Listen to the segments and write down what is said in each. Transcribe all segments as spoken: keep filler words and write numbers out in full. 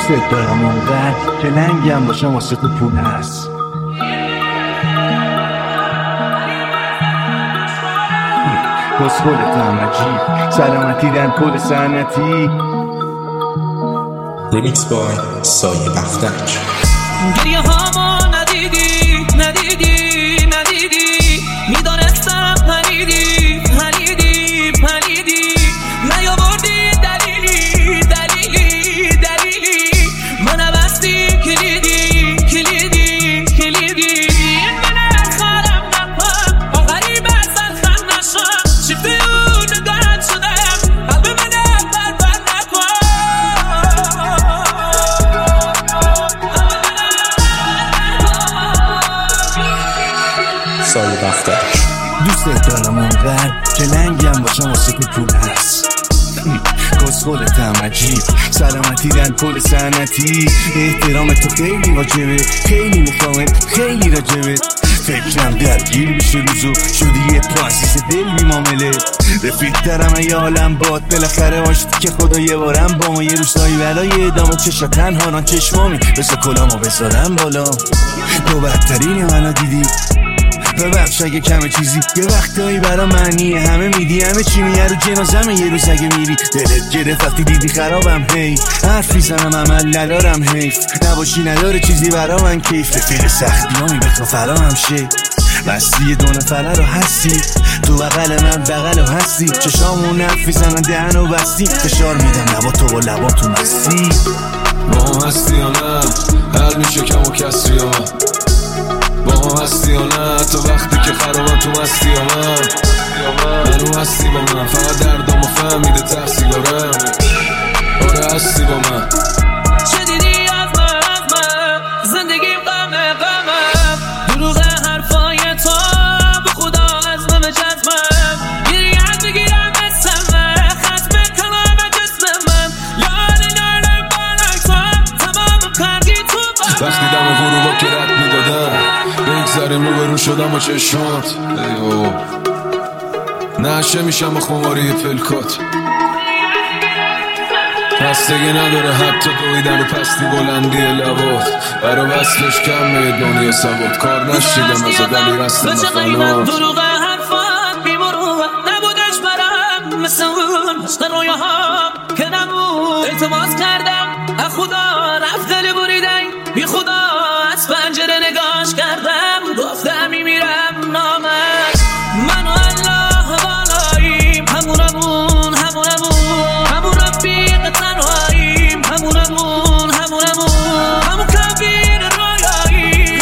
دوست دارم اونقدر که لنگم باشم واسه تو پول هست. کسخولتم عجیب سلامتی در کل سنتی. ریمیکس بای سایه بختک. گریه هامو ندیدی ندیدی ندیدی میدانستم پلیدی پلیدی پلیدی نیاوردی دلیلی دلیلی دلیلی من بستی کلیدی کلیدی کلیدی من خارم نپم با غریب اصل خم نشم شفته اون نگاهت شدم قلب من بر بر نکن. سایه بختک. دوست دارم اونقدر که لنگم باشم واسه تو پول هست. کسخولتم عجیب سلامتی در کل سنتی. احترام تو خیلی واجبه خیلی میخوامت خیلی راجبت. فکرم درگیر میشه روزو شدی یه پرانسیس دل بی معامله. رفیق دارم ای عالم باد بالاخره باشتی که خدا یه بارم با ما یه روزایی برای ادامه چشا تنهانان چشمامی بسا کلامو بذارم بالا. تو بدترین منو دیدی ببخش اگه کمه چیزی یه وقتایی برا معنی همه میدی همه چی میه رو جنازمه یه روز اگه میری دلت گرفت وقتی دیدی خرابم هی حرف میزنم عمل ندارم حیف نباشی نداره چیزی برا من کیف رفیق سختی همی بخوا فرا هم شه بستی یه دو نفره رو هستی تو بغل من بغل رو هستی چشامون نف میزنن دهن و بستی فشار میدم لبا تو با لبا تو مستی با هم هستی یا نه حل میشه کم و کسری یا من با هم هستی یا نه تو وقتی که خرابم تو مستی یا من منو هستی با من فقط دردم و فهمیده تحصیل دارم آره هستی با من چه دیدی از من از من زندگیم غمه غمم دروغ حرفای تو به خدا از همه جزمم گریت میگیرم مثل من خسب کلام جسم من لاله لاله بالای تو تمام کردی تو با وقتی دم غروبا که رد میدادم بگذاریم رو برون شدم و چشمات ایو نشه میشم و خماری پلکات پستگی نداره حتی دویدن و پستی بلندی لبات برا وصلش کم میدونی سواد کار نشیدم از دلی رستم فنات دروغ حرفات بیمروت نبودش برم مثل اون عشق رویاهام که نبود التماس کردم اه خدا رفت دل بریدن بی خدا از پنجره نگاش کردم گفتم میمیرم نامش من و الله بالاییم همونمون همونمون همون رفیق تنهاییم همونمون همونمون همون کبیر رویاییم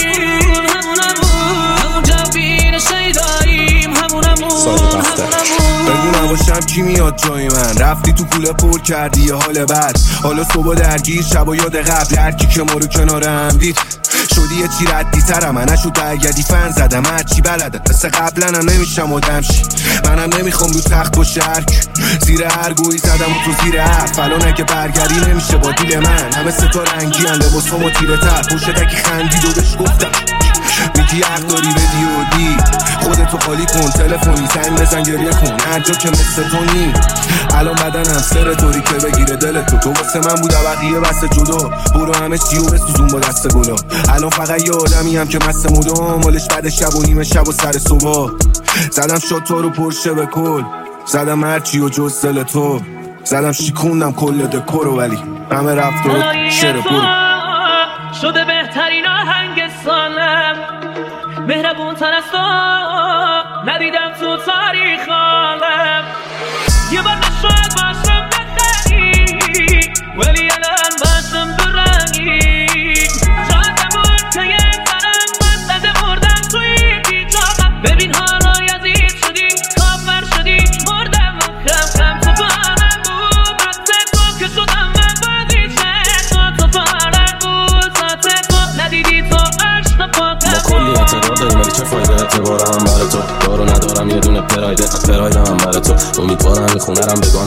همونمون همون جبیر شیداییم همونمون بگو نباشم کی میاد جای من رفتی تو کوله پر کردی یه حال بد حالا صبح درگیر شب و یاد قبل هرکی که ما رو کنارم دید شدی یه چی ردی ترم من نشد برگردی فن زدم هرچی بلدم مثل قبلا هم نمیشم آدم شی منم نمیخوام رو تخت با شرک زیر هر گویی زدم و تو زیر حرف الان اگه برگردی نمیشه با دیل من همه ستا رنگی هن لباس هم و تیره تر پشتکی خندید و بهش گفتم میگی حق داری بدی و دی خودتو خالی کن تلفنی زنگ بزن گریه کن هر جا که مثل تو نی الان بدنم سر طوری که بگیره دلتو تو واسه من بود بقیه بس جدا برو همه چی و بسوزون با دست گلا الان فقط یه آدمی هم که مست مدام مالش بعد شب و نیمه شب و سر صبح زدم شد تو رو پرشه به کل زدم هرچی و جز دل تو زدم شیکوندم کل دکورو ولی همه رفت و شر برو شده بهترین آهنگ سالم مهربون تر از تو ندیدم تو تاریخ عالم یه بار نشاید باشم بخری ولی الان باشم درنگی شاید نمون که یک برم من دده مردم توی بیتاقت ببین حالا یزید شدی کافر شدی مردم و خم خم تو پارم بود بسته تو که شدم من بازیشه تو تو پارم بود ساته تو ندیدی تو عشق پاکم ما کلی اعتبار داریم ولی چه فایده اعتبارم برای تو دارو ندارم یه دونه پراید پرایدم برای تو امیدوارم این خونه رم بگاندم من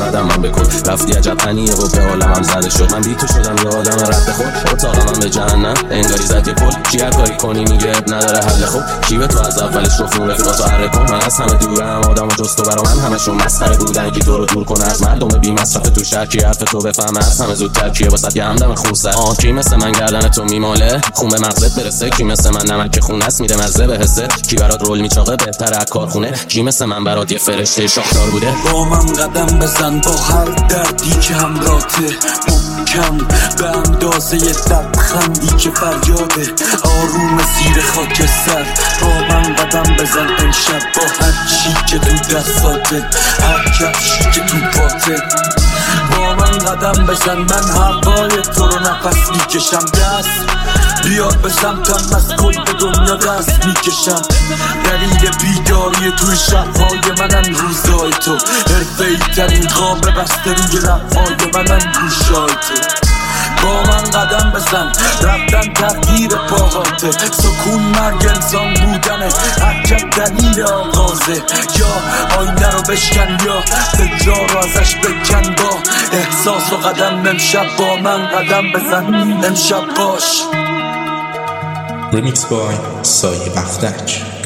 بکن. رفتی عجب غنیه و به عالمم زده شد. من بی تو شدم یه آدم رد خود، اتاق من به جهنم انگاری زد یه پل. چی هر کاری کنی میگه اب نداره حل. خوب کی به تو از اولش گفت اون رفیقاتو حرک کن. من از همه دورم، آدم و جز تو برا من همشون مسخره بودن. کی تو رو دور کنه از مردم بی مصرف تو شهر، کی حرف تو بفهمه از همه زودتر، کیه واسه یه همدم خونسر. آه کی مثل من گردن تو میماله خون به مغزت برسه، کی مثل من نمک خون است میده مزه به حسه، کی برات رول میچاقه بهتر از کارخونه، کی مثل من برات یه فرشته شاخدار بوده. با من قدم بزن با هر دردی که همراته، محکم به اندازه لبخندی که فریاده، آروم زیر خاک سر. با من قدم بزن امشب با هر چی که تو دستاته، هر کفشی که تو پاته. با من قدم بزن من هوای تو رو نفس میکشم، دست بیاد به سمتم از کل به دنیا دست میکشم. دلیل بیداری توی شبهای منم روزای تو، حرفه‌ای ترین خواب بسته روی لبهای منم گوشای تو. با من قدم بزن رفتن تغییر پاهاته، سکون مرگ انسان بودنه، عجب دلیل آغازه. یا آینه رو بشکن یا فجا رو ازش بکن، با احساس و قدم امشب با من قدم بزن امشب باش. Remix by سایه بختک.